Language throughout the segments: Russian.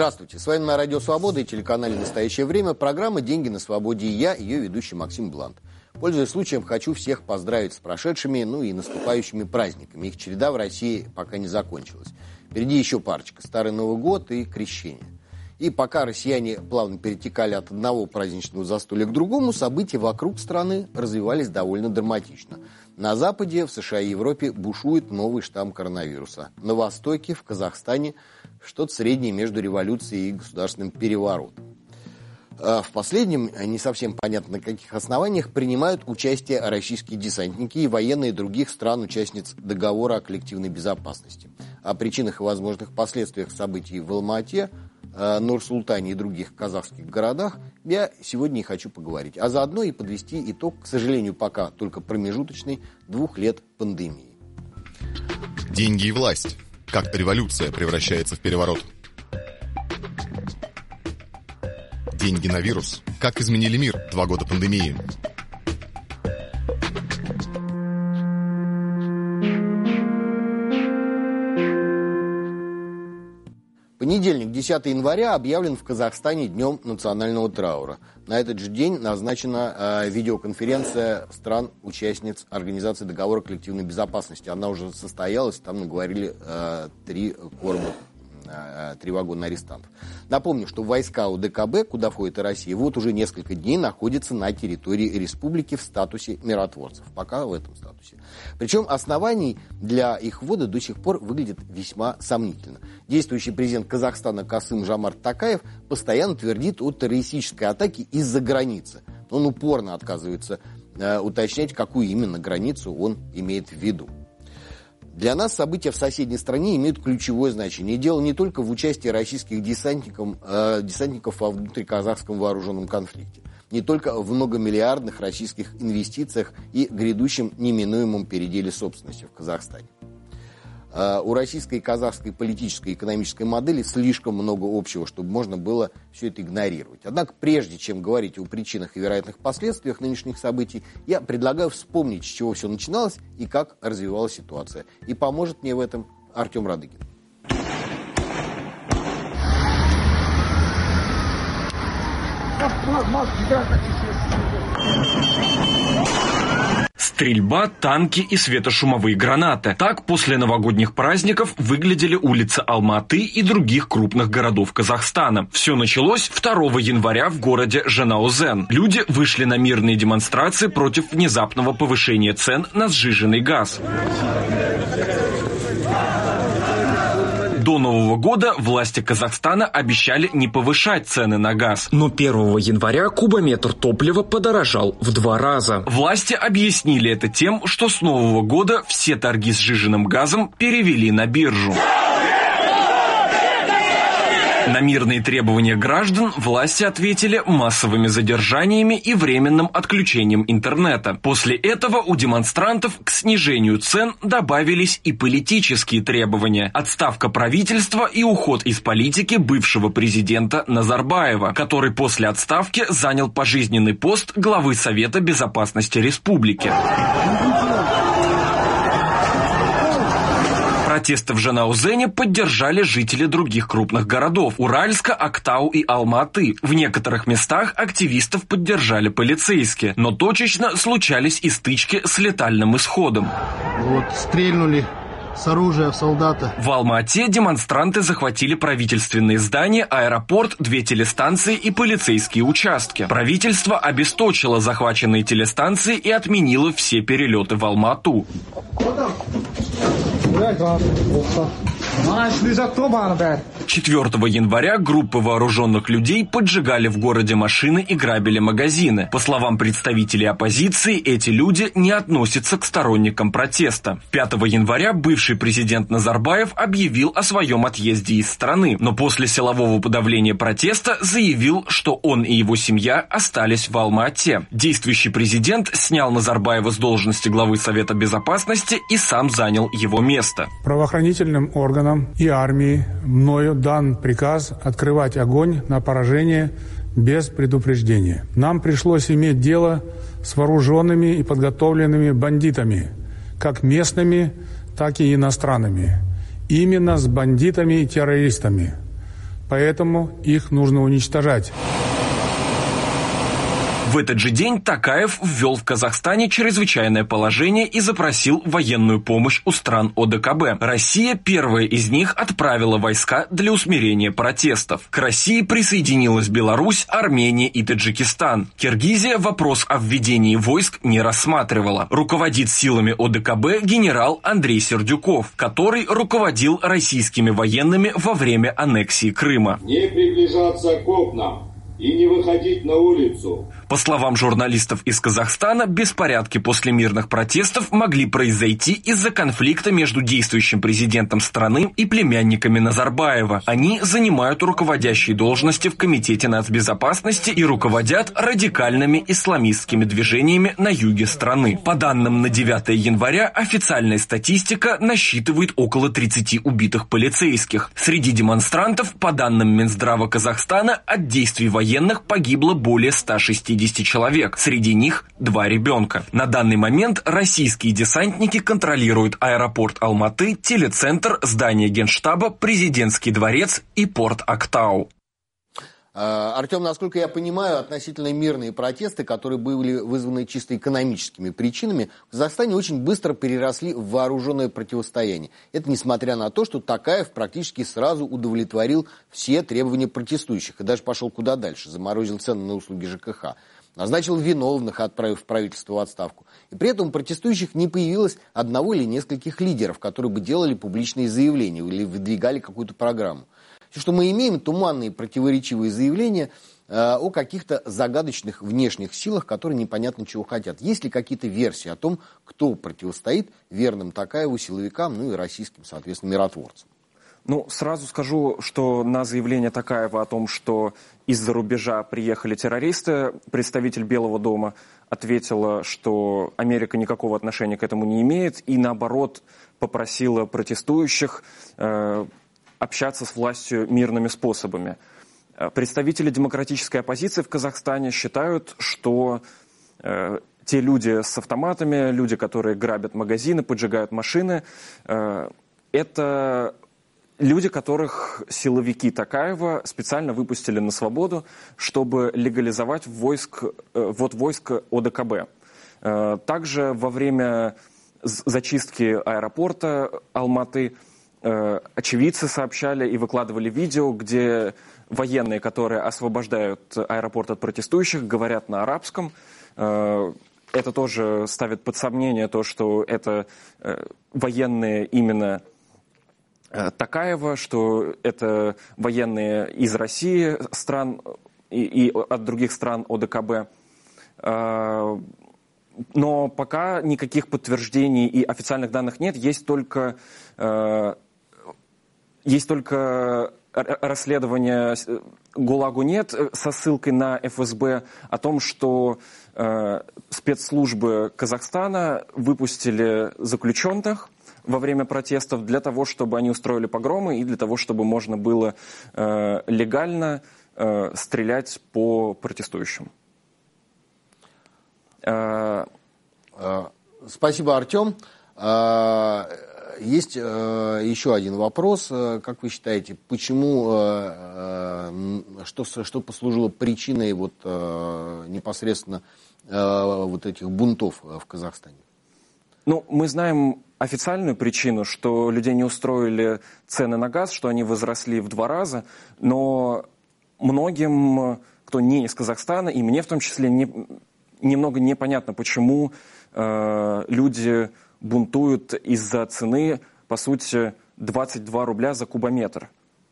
Здравствуйте, с вами на Радио Свобода и телеканале «Настоящее время» программа «Деньги на свободе» и я, ее ведущий Максим Блант. Пользуясь случаем, хочу всех поздравить с прошедшими, и наступающими праздниками. Их череда в России пока не закончилась. Впереди еще парочка – Старый Новый год и Крещение. И пока россияне плавно перетекали от одного праздничного застолья к другому, события вокруг страны развивались довольно драматично. На Западе, в США и Европе бушует новый штамм коронавируса. На Востоке, в Казахстане, что-то среднее между революцией и государственным переворотом. В последнем, не совсем понятно на каких основаниях, принимают участие российские десантники и военные других стран-участниц договора о коллективной безопасности. О причинах и возможных последствиях событий в Алма-Ате, Нур-Султане и других казахских городах я сегодня и хочу поговорить. А заодно и подвести итог, к сожалению, пока только промежуточный, 2 лет пандемии. Деньги и власть. Как революция превращается в переворот. Деньги на вирус. Как изменили мир 2 года пандемии. Понедельник, 10 января, объявлен в Казахстане днем национального траура. На этот же день назначена видеоконференция стран-участниц Организации договора коллективной безопасности. Она уже состоялась, там наговорили 3 вагона арестантов. Напомню, что войска УДКБ, куда входит и Россия, вот уже несколько дней находятся на территории республики в статусе миротворцев. Пока в этом статусе. Причем оснований для их ввода до сих пор выглядит весьма сомнительно. Действующий президент Казахстана Касым-Жомарт Токаев постоянно твердит о террористической атаке из-за границы. Он упорно отказывается уточнять, какую именно границу он имеет в виду. Для нас события в соседней стране имеют ключевое значение. И дело не только в участии российских десантников во внутриказахском вооруженном конфликте. Не только в многомиллиардных российских инвестициях и грядущем неминуемом переделе собственности в Казахстане. У российской и казахской политической и экономической модели слишком много общего, чтобы можно было все это игнорировать. Однако, прежде чем говорить о причинах и вероятных последствиях нынешних событий, я предлагаю вспомнить, с чего все начиналось и как развивалась ситуация. И поможет мне в этом Артем Радыгин. Стрельба, танки и светошумовые гранаты. Так после новогодних праздников выглядели улицы Алма-Аты и других крупных городов Казахстана. Все началось 2 января в городе Жанаузен. Люди вышли на мирные демонстрации против внезапного повышения цен на сжиженный газ. До Нового года власти Казахстана обещали не повышать цены на газ. Но 1 января кубометр топлива подорожал в 2 раза. Власти объяснили это тем, что с Нового года все торги сжиженным газом перевели на биржу. На мирные требования граждан власти ответили массовыми задержаниями и временным отключением интернета. После этого у демонстрантов к снижению цен добавились и политические требования. Отставка правительства и уход из политики бывшего президента Назарбаева, который после отставки занял пожизненный пост главы Совета безопасности республики. Протесты в Жанаузене поддержали жители других крупных городов – Уральска, Актау и Алма-Аты. В некоторых местах активистов поддержали полицейские, но точечно случались и стычки с летальным исходом. Вот стрельнули с оружия в солдата. В Алма-Ате демонстранты захватили правительственные здания, аэропорт, 2 телестанции и полицейские участки. Правительство обесточило захваченные телестанции и отменило все перелеты в Алма-Ату. 4 января группы вооруженных людей поджигали в городе машины и грабили магазины. По словам представителей оппозиции, эти люди не относятся к сторонникам протеста. 5 января бывший президент Назарбаев объявил о своем отъезде из страны, но после силового подавления протеста заявил, что он и его семья остались в Алма-Ате. Действующий президент снял Назарбаева с должности главы Совета безопасности и сам занял его место. Правоохранительным органам и армии мною дан приказ открывать огонь на поражение без предупреждения. Нам пришлось иметь дело с вооруженными и подготовленными бандитами, как местными, так и иностранными. Именно с бандитами и террористами. поэтому их нужно уничтожать. В этот же день Токаев ввел в Казахстане чрезвычайное положение и запросил военную помощь у стран ОДКБ. Россия, первая из них, отправила войска для усмирения протестов. К России присоединилась Беларусь, Армения и Таджикистан. Киргизия вопрос о введении войск не рассматривала. Руководит силами ОДКБ генерал Андрей Сердюков, который руководил российскими военными во время аннексии Крыма. Не приближаться к окнам и не выходить на улицу. По словам журналистов из Казахстана, беспорядки после мирных протестов могли произойти из-за конфликта между действующим президентом страны и племянниками Назарбаева. Они занимают руководящие должности в Комитете нацбезопасности и руководят радикальными исламистскими движениями на юге страны. По данным на 9 января, официальная статистика насчитывает около 30 убитых полицейских. Среди демонстрантов, по данным Минздрава Казахстана, от действий военных погибло более 160 человек, среди них 2 ребенка. На данный момент российские десантники контролируют аэропорт Алматы, телецентр, здание Генштаба, президентский дворец и порт Актау. Артем, насколько я понимаю, относительно мирные протесты, которые были вызваны чисто экономическими причинами, в Казахстане очень быстро переросли в вооруженное противостояние. Это несмотря на то, что Токаев практически сразу удовлетворил все требования протестующих и даже пошел куда дальше, заморозил цены на услуги ЖКХ, назначил виновных, отправив правительство в отставку. И при этом у протестующих не появилось одного или нескольких лидеров, которые бы делали публичные заявления или выдвигали какую-то программу. Все, что мы имеем, туманные противоречивые заявления о каких-то загадочных внешних силах, которые непонятно чего хотят. Есть ли какие-то версии о том, кто противостоит верным Токаеву силовикам, ну и российским, соответственно, миротворцам? Сразу скажу, что на заявление Токаева о том, что из-за рубежа приехали террористы, представитель Белого дома ответила, что Америка никакого отношения к этому не имеет, и наоборот попросила протестующих общаться с властью мирными способами. Представители демократической оппозиции в Казахстане считают, что те люди с автоматами, люди, которые грабят магазины, поджигают машины, это люди, которых силовики Токаева специально выпустили на свободу, чтобы легализовать ввод войск ОДКБ. Также во время зачистки аэропорта Алматы очевидцы сообщали и выкладывали видео, где военные, которые освобождают аэропорт от протестующих, говорят на арабском. Это тоже ставит под сомнение то, что это военные именно Токаева, что это военные из России, стран и от других стран ОДКБ. Но пока никаких подтверждений и официальных данных нет, есть только расследование ГУЛАГу нет со ссылкой на ФСБ о том, что спецслужбы Казахстана выпустили заключенных во время протестов для того, чтобы они устроили погромы и для того, чтобы можно было легально стрелять по протестующим. Спасибо, Артем. Есть еще один вопрос. Как вы считаете, почему, что послужило причиной непосредственно этих бунтов в Казахстане? Мы знаем официальную причину, что людей не устроили цены на газ, что они возросли в 2 раза, но многим, кто не из Казахстана, и мне в том числе, немного непонятно, почему люди бунтуют из-за цены, по сути, 22 рубля за кубометр.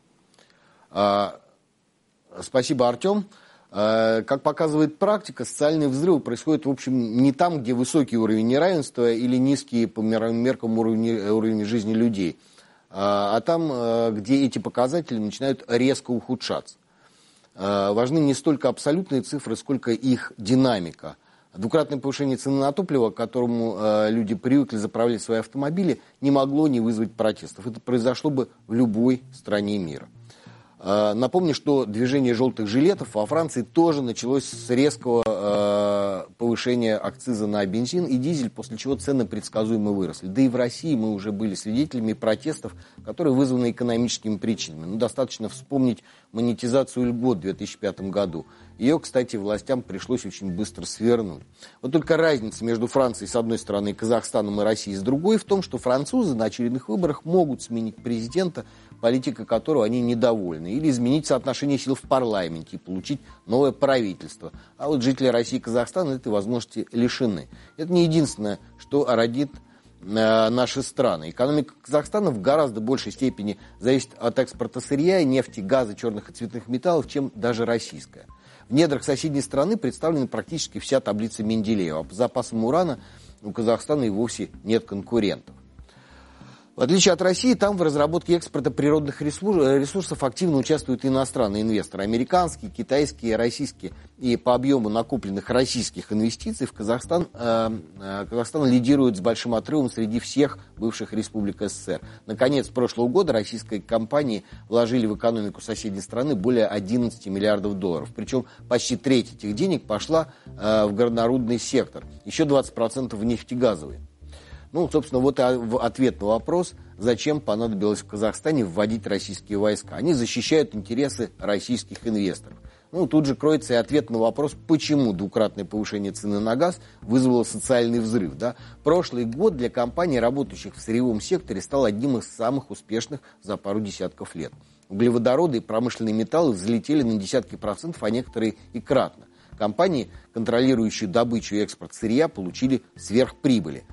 Спасибо, Артем. Как показывает практика, социальные взрывы происходят, в общем, не там, где высокий уровень неравенства или низкий по меркам уровень жизни людей, а там, где эти показатели начинают резко ухудшаться. Важны не столько абсолютные цифры, сколько их динамика. Двукратное повышение цены на топливо, к которому люди привыкли заправлять свои автомобили, не могло не вызвать протестов. Это произошло бы в любой стране мира. Напомню, что движение желтых жилетов во Франции тоже началось с резкого повышения акциза на бензин и дизель, после чего цены предсказуемо выросли. Да и в России мы уже были свидетелями протестов, которые вызваны экономическими причинами. Достаточно вспомнить монетизацию льгот в 2005 году. Ее, кстати, властям пришлось очень быстро свернуть. Вот только разница между Францией с одной стороны и Казахстаном и Россией с другой в том, что французы на очередных выборах могут сменить президента, политика которого они недовольны, или изменить соотношение сил в парламенте и получить новое правительство. А вот жители России и Казахстана этой возможности лишены. Это не единственное, что родит наши страны. Экономика Казахстана в гораздо большей степени зависит от экспорта сырья, нефти, газа, черных и цветных металлов, чем даже российская. В недрах соседней страны представлена практически вся таблица Менделеева. А по запасам урана у Казахстана и вовсе нет конкурентов. В отличие от России, там в разработке экспорта природных ресурсов активно участвуют иностранные инвесторы. Американские, китайские, российские. И по объему накопленных российских инвестиций в Казахстан лидирует с большим отрывом среди всех бывших республик СССР. Наконец, прошлого года российские компании вложили в экономику соседней страны более 11 миллиардов долларов. Причем почти треть этих денег пошла в горнорудный сектор. Еще 20% в нефтегазовый. Собственно, вот ответ на вопрос, зачем понадобилось в Казахстане вводить российские войска. Они защищают интересы российских инвесторов. Тут же кроется и ответ на вопрос, почему двукратное повышение цены на газ вызвало социальный взрыв. Прошлый год для компаний, работающих в сырьевом секторе, стал одним из самых успешных за пару десятков лет. Углеводороды и промышленные металлы взлетели на десятки процентов, а некоторые и кратно. Компании, контролирующие добычу и экспорт сырья, получили сверхприбыли.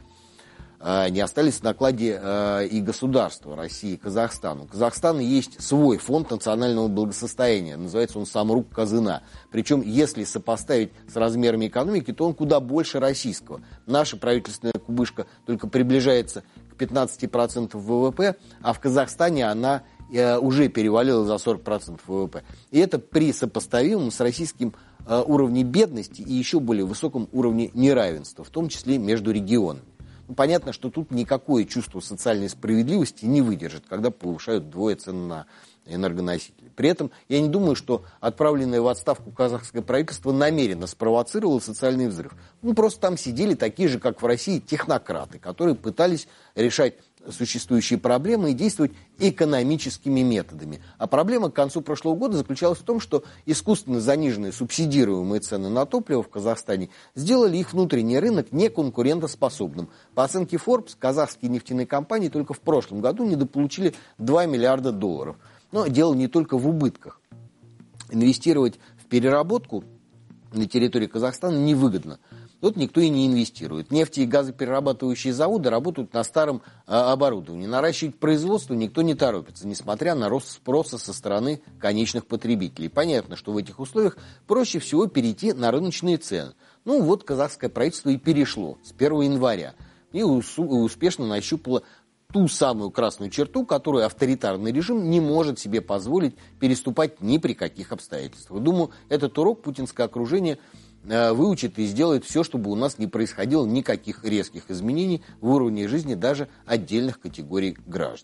Не остались в накладе и государства России и Казахстана. У Казахстана есть свой фонд национального благосостояния. Называется он «Самрук Казына». Причем, если сопоставить с размерами экономики, то он куда больше российского. Наша правительственная кубышка только приближается к 15% ВВП, а в Казахстане она уже перевалила за 40% ВВП. И это при сопоставимом с российским уровнем бедности и еще более высоком уровне неравенства, в том числе между регионами. Понятно, что тут никакое чувство социальной справедливости не выдержит, когда повышают вдвое цены на энергоносители. При этом я не думаю, что отправленное в отставку казахское правительство намеренно спровоцировало социальный взрыв. Просто там сидели такие же, как в России, технократы, которые пытались решать существующие проблемы и действовать экономическими методами. А проблема к концу прошлого года заключалась в том, что искусственно заниженные субсидируемые цены на топливо в Казахстане сделали их внутренний рынок неконкурентоспособным. По оценке Forbes, казахские нефтяные компании только в прошлом году недополучили 2 миллиарда долларов. Но дело не только в убытках. Инвестировать в переработку на территории Казахстана невыгодно. Тут никто и не инвестирует. Нефти- и газоперерабатывающие заводы работают на старом оборудовании. Наращивать производство никто не торопится, несмотря на рост спроса со стороны конечных потребителей. Понятно, что в этих условиях проще всего перейти на рыночные цены. Казахское правительство и перешло с 1 января. И успешно нащупало ту самую красную черту, которую авторитарный режим не может себе позволить переступать ни при каких обстоятельствах. Думаю, этот урок путинское окружение выучит и сделает все, чтобы у нас не происходило никаких резких изменений в уровне жизни даже отдельных категорий граждан.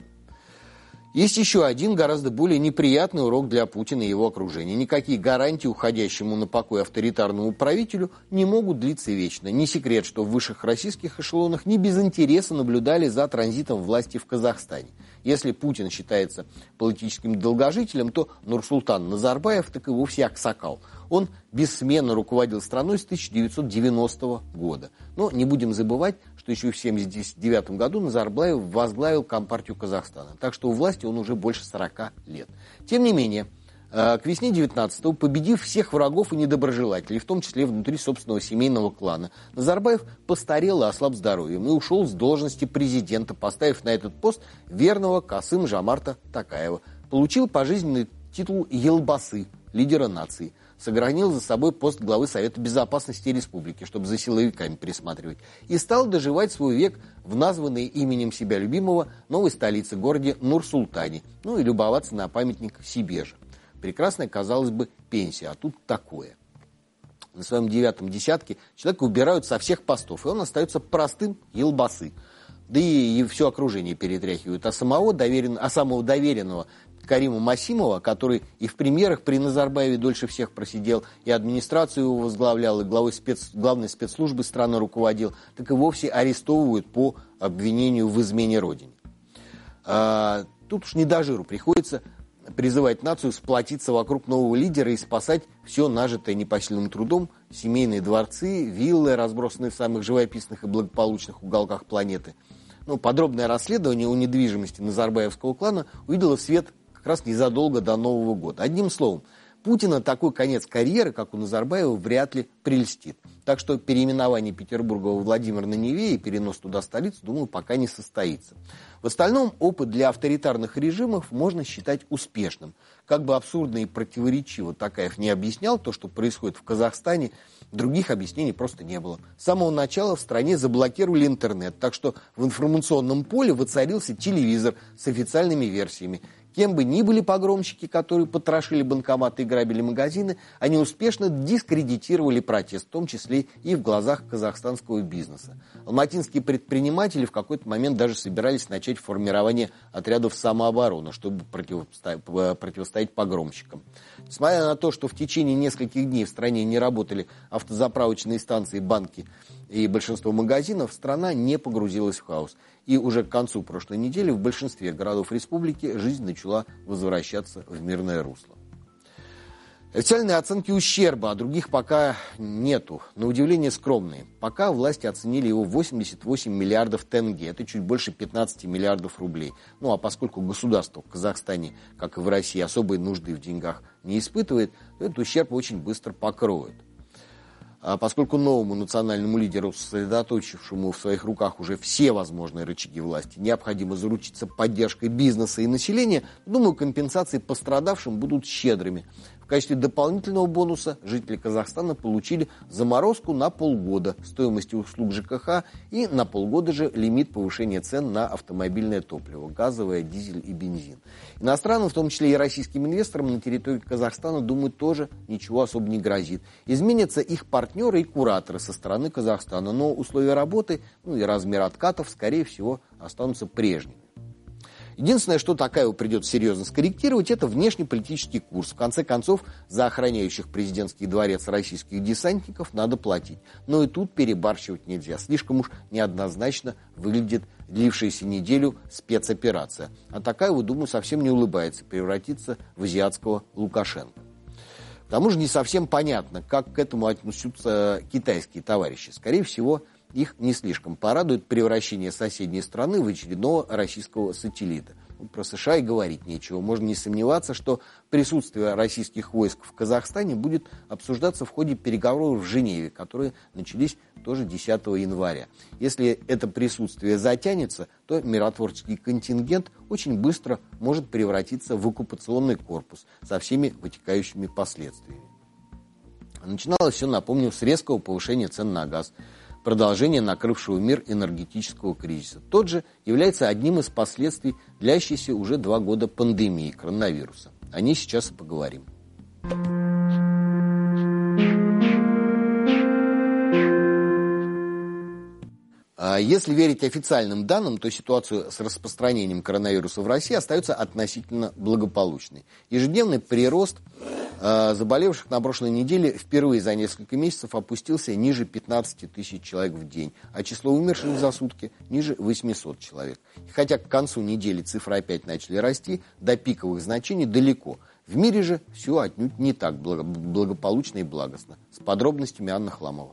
Есть еще один гораздо более неприятный урок для Путина и его окружения. Никакие гарантии уходящему на покой авторитарному правителю не могут длиться вечно. Не секрет, что в высших российских эшелонах не без интереса наблюдали за транзитом власти в Казахстане. Если Путин считается политическим долгожителем, то Нурсултан Назарбаев так и вовсе аксакал. Он бессменно руководил страной с 1990 года. Но не будем забывать, что еще в 1979 году Назарбаев возглавил Компартию Казахстана. Так что у власти он уже больше 40 лет. Тем не менее, к весне 19-го, победив всех врагов и недоброжелателей, в том числе внутри собственного семейного клана, Назарбаев постарел и ослаб здоровьем и ушел с должности президента, поставив на этот пост верного Касым-Жомарта Токаева. Получил пожизненный титул Елбасы, лидера нации. Сохранил за собой пост главы Совета Безопасности Республики, чтобы за силовиками присматривать. И стал доживать свой век в названной именем себя любимого новой столице, городе Нур-Султане. И любоваться на памятник себе же. Прекрасная, казалось бы, пенсия, а тут такое. На своем 9-м десятке человека убирают со всех постов, и он остается простым елбасы. Да и все окружение перетряхивают. А самого доверенного Карима Масимова, который и в премьерах при Назарбаеве дольше всех просидел, и администрацию его возглавлял, и главной спецслужбы страны руководил, так и вовсе арестовывают по обвинению в измене родине. Тут уж не до жиру, приходится призывать нацию сплотиться вокруг нового лидера и спасать все нажитое непосильным трудом, семейные дворцы, виллы, разбросанные в самых живописных и благополучных уголках планеты. Подробное расследование о недвижимости назарбаевского клана увидело свет как раз незадолго до Нового года. Одним словом, Путина такой конец карьеры, как у Назарбаева, вряд ли прельстит. Так что переименование Петербурга во Владимир на Неве и перенос туда столицы, думаю, пока не состоится. В остальном опыт для авторитарных режимов можно считать успешным. Как бы абсурдно и противоречиво Токаев не объяснял то, что происходит в Казахстане, других объяснений просто не было. С самого начала в стране заблокировали интернет, так что в информационном поле воцарился телевизор с официальными версиями. Кем бы ни были погромщики, которые потрошили банкоматы и грабили магазины, они успешно дискредитировали протест, в том числе и в глазах казахстанского бизнеса. Алматинские предприниматели в какой-то момент даже собирались начать формирование отрядов самообороны, чтобы противостоять погромщикам. Несмотря на то, что в течение нескольких дней в стране не работали автозаправочные станции, банки и большинство магазинов, страна не погрузилась в хаос. И уже к концу прошлой недели в большинстве городов республики жизнь начала возвращаться в мирное русло. Официальные оценки ущерба, а других пока нету. На удивление скромные. Пока власти оценили его в 88 миллиардов тенге. Это чуть больше 15 миллиардов рублей. А поскольку государство в Казахстане, как и в России, особой нужды в деньгах не испытывает, то этот ущерб очень быстро покроют. А поскольку новому национальному лидеру, сосредоточившему в своих руках уже все возможные рычаги власти, необходимо заручиться поддержкой бизнеса и населения, думаю, компенсации пострадавшим будут щедрыми. В качестве дополнительного бонуса жители Казахстана получили заморозку на полгода стоимости услуг ЖКХ и на полгода же лимит повышения цен на автомобильное топливо, газовое, дизель и бензин. Иностранным, в том числе и российским инвесторам на территории Казахстана, думаю, тоже ничего особо не грозит. Изменятся их партнеры и кураторы со стороны Казахстана, но условия работы и размер откатов, скорее всего, останутся прежними. Единственное, что Токаеву придется серьезно скорректировать, это внешнеполитический курс. В конце концов, за охраняющих президентский дворец российских десантников надо платить. Но и тут перебарщивать нельзя. Слишком уж неоднозначно выглядит длившаяся неделю спецоперация. А Токаеву, думаю, совсем не улыбается превратиться в азиатского Лукашенко. К тому же не совсем понятно, как к этому отнесутся китайские товарищи. Скорее всего, их не слишком порадует превращение соседней страны в очередного российского сателлита. Про США и говорить нечего. Можно не сомневаться, что присутствие российских войск в Казахстане будет обсуждаться в ходе переговоров в Женеве, которые начались тоже 10 января. Если это присутствие затянется, то миротворческий контингент очень быстро может превратиться в оккупационный корпус со всеми вытекающими последствиями. Начиналось все, напомню, с резкого повышения цен на газ, продолжение накрывшего мир энергетического кризиса. Тот же является одним из последствий длящейся уже 2 года пандемии коронавируса. О ней сейчас и поговорим. Если верить официальным данным, то ситуация с распространением коронавируса в России остается относительно благополучной. Ежедневный прирост заболевших на прошлой неделе впервые за несколько месяцев опустился ниже 15 тысяч человек в день, а число умерших за сутки ниже 800 человек. И хотя к концу недели цифры опять начали расти, до пиковых значений далеко. В мире же все отнюдь не так благополучно и благостно. С подробностями Анна Хламова.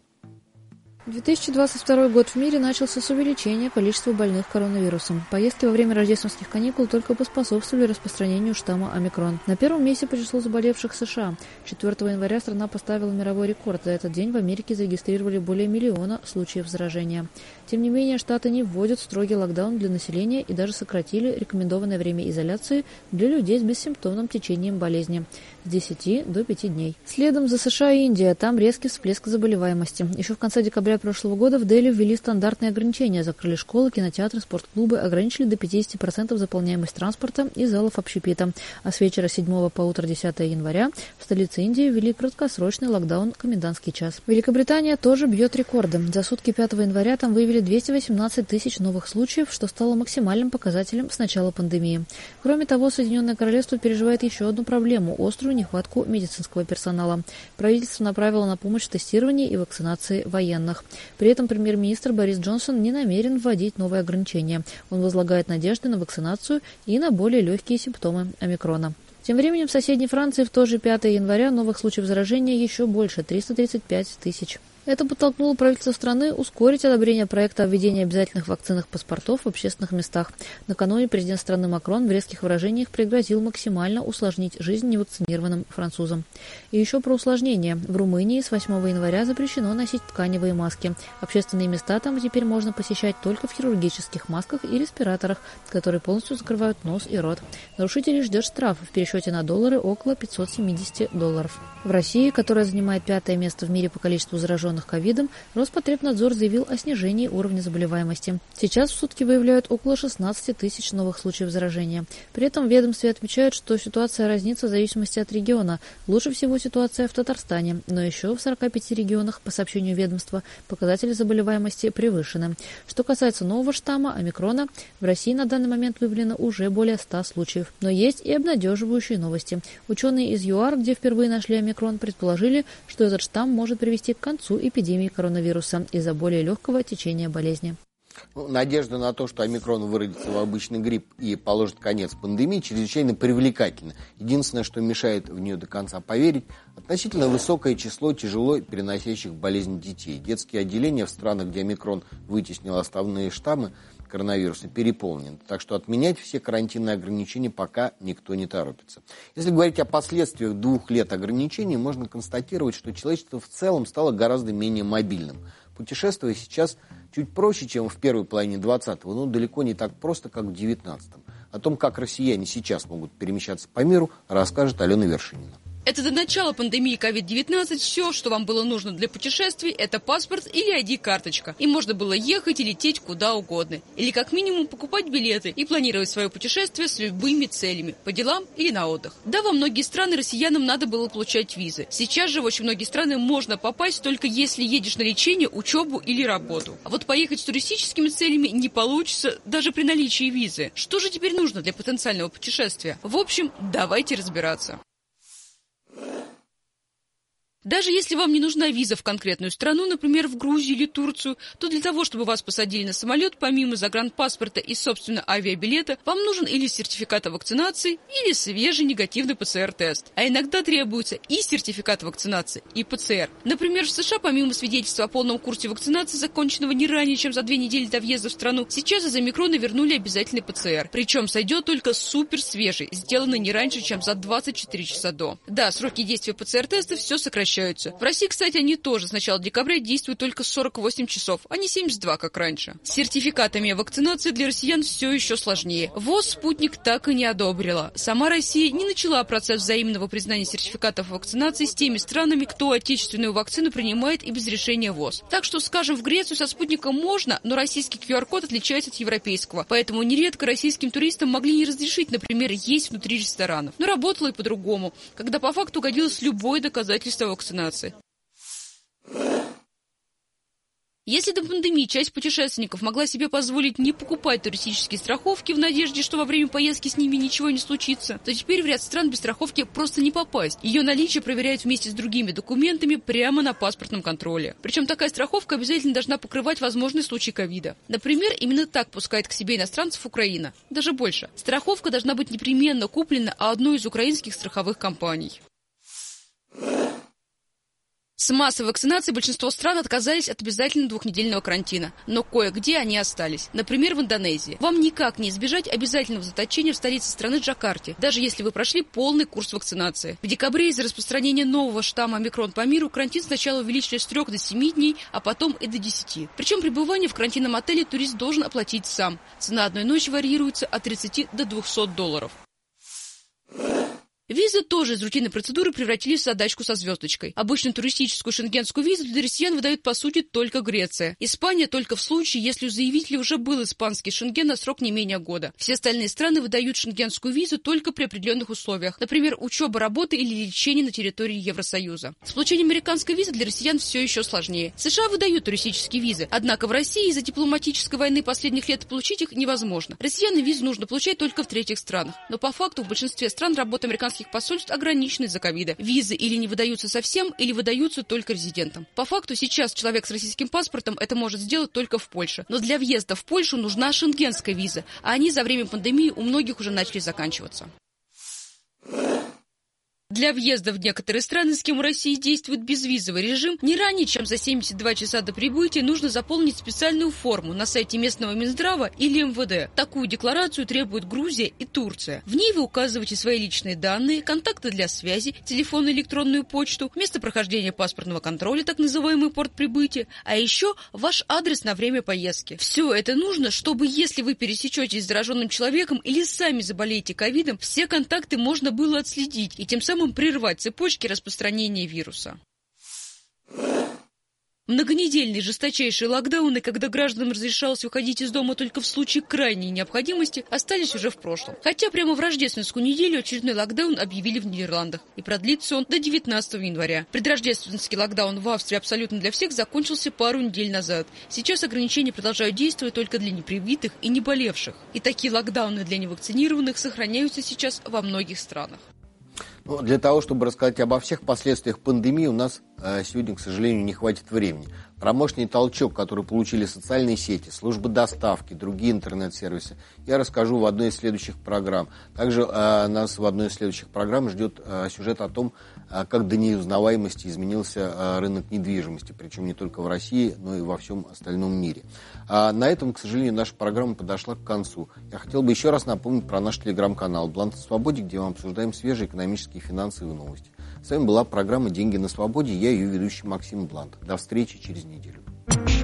2022 год в мире начался с увеличения количества больных коронавирусом. Поездки во время рождественских каникул только поспособствовали распространению штамма омикрон. На первом месте по числу заболевших США. 4 января страна поставила мировой рекорд. За этот день в Америке зарегистрировали более 1 миллиона случаев заражения. Тем не менее, штаты не вводят строгий локдаун для населения и даже сократили рекомендованное время изоляции для людей с бессимптомным течением болезни с 10 до 5 дней. Следом за США и Индия. Там резкий всплеск заболеваемости. Еще в конце декабря прошлого года в Дели ввели стандартные ограничения. Закрыли школы, кинотеатры, спортклубы, ограничили до 50% заполняемость транспорта и залов общепита. А с вечера 7 по утро 10 января в столице Индии ввели краткосрочный локдаун комендантский час. Великобритания тоже бьет рекорды. За сутки 5 января там выявили выявили 218 тысяч новых случаев, что стало максимальным показателем с начала пандемии. Кроме того, Соединенное Королевство переживает еще одну проблему – острую нехватку медицинского персонала. Правительство направило на помощь в тестировании и вакцинации военных. При этом премьер-министр Борис Джонсон не намерен вводить новые ограничения. Он возлагает надежды на вакцинацию и на более легкие симптомы омикрона. Тем временем в соседней Франции в то же 5 января новых случаев заражения еще больше – 335 тысяч. Это подтолкнуло правительство страны ускорить одобрение проекта о введении обязательных вакцинных паспортов в общественных местах. Накануне президент страны Макрон в резких выражениях пригрозил максимально усложнить жизнь невакцинированным французам. И еще про усложнение. В Румынии с 8 января запрещено носить тканевые маски. Общественные места там теперь можно посещать только в хирургических масках и респираторах, которые полностью закрывают нос и рот. Нарушителей ждет штраф в пересчете на доллары около $570. В России, которая занимает 5-е место в мире по количеству зараженных ковидом, Роспотребнадзор заявил о снижении уровня заболеваемости. Сейчас в сутки выявляют около 16 тысяч новых случаев заражения. При этом в ведомстве отмечают, что ситуация разнится в зависимости от региона. Лучше всего ситуация в Татарстане, но еще в 45 регионах, по сообщению ведомства, показатели заболеваемости превышены. Что касается нового штамма омикрона, в России на данный момент выявлено уже более 100 случаев. Но есть и обнадеживающие новости. Ученые из ЮАР, где впервые нашли омикрон, предположили, что этот штамм может привести к концу эпидемии коронавируса из-за более легкого течения болезни. Надежда на то, что омикрон выродится в обычный грипп и положит конец пандемии, чрезвычайно привлекательна. Единственное, что мешает в нее до конца поверить, относительно высокое число тяжело переносящих болезнь детей. Детские отделения в странах, где омикрон вытеснил основные штаммы коронавируса, переполнены. Так что отменять все карантинные ограничения пока никто не торопится. Если говорить о последствиях 2 лет ограничений, можно констатировать, что человечество в целом стало гораздо менее мобильным. Путешествовать сейчас чуть проще, чем в первой половине 20-го, но далеко не так просто, как в 19-м. О том, как россияне сейчас могут перемещаться по миру, расскажет Алена Вершинина. Это до начала пандемии COVID-19 все, что вам было нужно для путешествий, это паспорт или ID-карточка. И можно было ехать и лететь куда угодно. Или как минимум покупать билеты и планировать свое путешествие с любыми целями, по делам или на отдых. Да, во многие страны россиянам надо было получать визы. Сейчас же в очень многие страны можно попасть только если едешь на лечение, учебу или работу. А вот поехать с туристическими целями не получится даже при наличии визы. Что же теперь нужно для потенциального путешествия? В общем, давайте разбираться. Даже если вам не нужна виза в конкретную страну, например, в Грузию или Турцию, то для того, чтобы вас посадили на самолет, помимо загранпаспорта и, собственно, авиабилета, вам нужен или сертификат о вакцинации, или свежий негативный ПЦР-тест. А иногда требуется и сертификат вакцинации, и ПЦР. Например, в США, помимо свидетельства о полном курсе вакцинации, законченного не ранее, чем за 2 недели до въезда в страну, сейчас из омикрона вернули обязательный ПЦР. Причем сойдет только супер свежий, сделанный не раньше, чем за 24 часа до. Да, сроки действия ПЦР-теста все сокращаются. В России, кстати, они тоже с начала декабря действуют только 48 часов, а не 72, как раньше. С сертификатами о вакцинации для россиян все еще сложнее. ВОЗ «Спутник» так и не одобрила. Сама Россия не начала процесс взаимного признания сертификатов вакцинации с теми странами, кто отечественную вакцину принимает и без решения ВОЗ. Так что, скажем, в Грецию со «Спутником» можно, но российский QR-код отличается от европейского. Поэтому нередко российским туристам могли не разрешить, например, есть внутри ресторанов. Но работало и по-другому, когда по факту годилось любое доказательство вакцинации. Если до пандемии часть путешественников могла себе позволить не покупать туристические страховки в надежде, что во время поездки с ними ничего не случится, то теперь в ряд стран без страховки просто не попасть. Ее наличие проверяют вместе с другими документами прямо на паспортном контроле. Причем такая страховка обязательно должна покрывать возможный случай ковида. Например, именно так пускает к себе иностранцев Украина. Даже больше. Страховка должна быть непременно куплена одной из украинских страховых компаний. С массовой вакцинацией большинство стран отказались от обязательного 2-недельного карантина, но кое-где они остались. Например, в Индонезии. Вам никак не избежать обязательного заточения в столице страны Джакарте, даже если вы прошли полный курс вакцинации. В декабре из-за распространения нового штамма омикрон по миру карантин сначала увеличили с 3 до 7 дней, а потом и до 10. Причем пребывание в карантинном отеле турист должен оплатить сам. Цена одной ночи варьируется от $30 до $200. Визы тоже из рутинной процедуры превратились в задачку со звездочкой. Обычно туристическую шенгенскую визу для россиян выдает, по сути, только Греция. Испания только в случае, если у заявителя уже был испанский шенген на срок не менее года. Все остальные страны выдают шенгенскую визу только при определенных условиях. Например, учеба, работа или лечение на территории Евросоюза. С получением американской визы для россиян все еще сложнее. США выдают туристические визы, однако в России из-за дипломатической войны последних лет получить их невозможно. Россиянам визу нужно получать только в третьих странах. Но по факту в большинстве стран работа американских посольств ограничены из-за ковида. Визы или не выдаются совсем, или выдаются только резидентам. По факту сейчас человек с российским паспортом это может сделать только в Польше. Но для въезда в Польшу нужна шенгенская виза, а они за время пандемии у многих уже начали заканчиваться. Для въезда в некоторые страны, с кем в России действует безвизовый режим, не ранее, чем за 72 часа до прибытия нужно заполнить специальную форму на сайте местного Минздрава или МВД. Такую декларацию требуют Грузия и Турция. В ней вы указываете свои личные данные, контакты для связи, телефон и электронную почту, место прохождения паспортного контроля, так называемый порт прибытия, а еще ваш адрес на время поездки. Все это нужно, чтобы, если вы пересечетесь с зараженным человеком или сами заболеете ковидом, все контакты можно было отследить и тем самым прервать цепочки распространения вируса. Многонедельные жесточайшие локдауны, когда гражданам разрешалось выходить из дома только в случае крайней необходимости, остались уже в прошлом. Хотя прямо в рождественскую неделю очередной локдаун объявили в Нидерландах. И продлится он до 19 января. Предрождественский локдаун в Австрии абсолютно для всех закончился пару недель назад. Сейчас ограничения продолжают действовать только для непривитых и не болевших. И такие локдауны для невакцинированных сохраняются сейчас во многих странах. Но для того, чтобы рассказать обо всех последствиях пандемии, у нас сегодня, к сожалению, не хватит времени. Про мощный толчок, который получили социальные сети, службы доставки, другие интернет-сервисы, я расскажу в одной из следующих программ. Также нас в одной из следующих программ ждет сюжет о том, как до неузнаваемости изменился рынок недвижимости, причем не только в России, но и во всем остальном мире. На этом, к сожалению, наша программа подошла к концу. Я хотел бы еще раз напомнить про наш телеграм-канал «Блант на свободе», где мы обсуждаем свежие экономические и финансовые новости. С вами была программа «Деньги на свободе». Я ее ведущий Максим Блант. До встречи через неделю.